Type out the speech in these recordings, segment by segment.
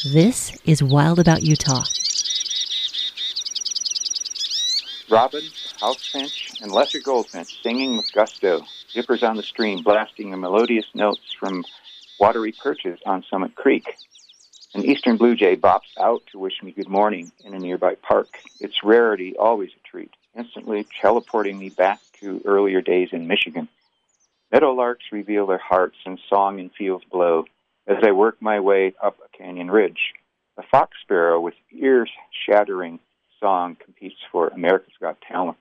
This is Wild About Utah. Robins, housefinch, and lesser goldfinch singing with gusto, zippers on the stream blasting the melodious notes from watery perches on Summit Creek. An eastern blue jay bops out to wish me good morning in a nearby park, its rarity always a treat, instantly teleporting me back to earlier days in Michigan. Meadowlarks reveal their hearts and song in fields below as I work my way up a canyon ridge. A fox sparrow with ear-shattering song competes for America's Got Talent.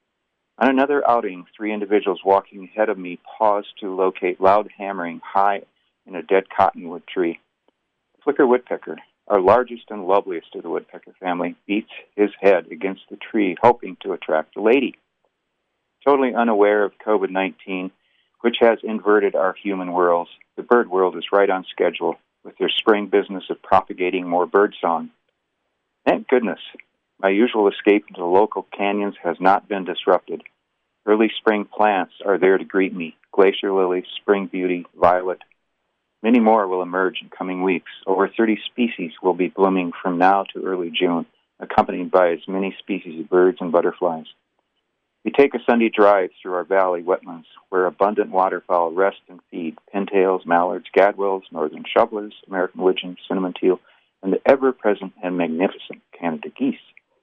On another outing, 3 individuals walking ahead of me pause to locate loud hammering high in a dead cottonwood tree. The flicker woodpecker, our largest and loveliest of the woodpecker family, beats his head against the tree, hoping to attract a lady. Totally unaware of COVID-19, which has inverted our human worlds, the bird world is right on schedule with their spring business of propagating more birdsong. Thank goodness, my usual escape into local canyons has not been disrupted. Early spring plants are there to greet me: glacier lily, spring beauty, violet. Many more will emerge in coming weeks. Over 30 species will be blooming from now to early June, accompanied by as many species of birds and butterflies. We take a Sunday drive through our valley wetlands, where abundant waterfowl rest and feed: pintails, mallards, gadwills, northern shovelers, American widgeon, cinnamon teal, and the ever-present and magnificent Canada geese.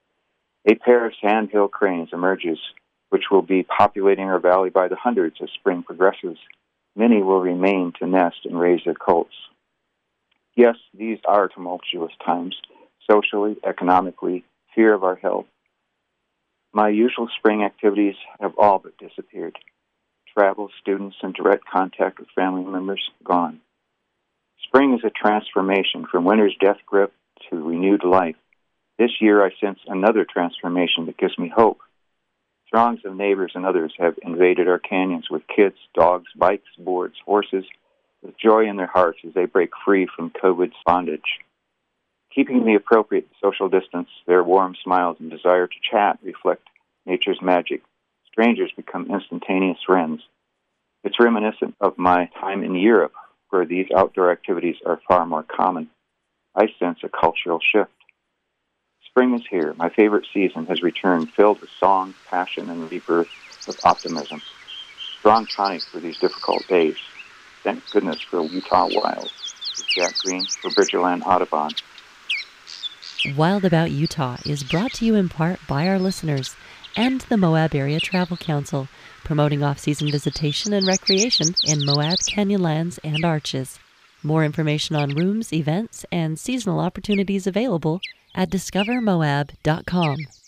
A pair of sandhill cranes emerges, which will be populating our valley by the hundreds as spring progresses. Many will remain to nest and raise their colts. Yes, these are tumultuous times, socially, economically, fear of our health. My usual spring activities have all but disappeared. Travel, students, and direct contact with family members, gone. Spring is a transformation from winter's death grip to renewed life. This year I sense another transformation that gives me hope. Throngs of neighbors and others have invaded our canyons with kids, dogs, bikes, boards, horses, with joy in their hearts as they break free from COVID's bondage. Keeping the appropriate social distance, their warm smiles and desire to chat reflect nature's magic. Strangers become instantaneous friends. It's reminiscent of my time in Europe, where these outdoor activities are far more common. I sense a cultural shift. Spring is here. My favorite season has returned, filled with song, passion, and rebirth of optimism. Strong tonic for these difficult days. Thank goodness for Utah Wild. With Jack Green for Bridgerland Audubon. Wild About Utah is brought to you in part by our listeners and the Moab Area Travel Council, promoting off-season visitation and recreation in Moab, Canyonlands, and Arches. More information on rooms, events, and seasonal opportunities available at discovermoab.com.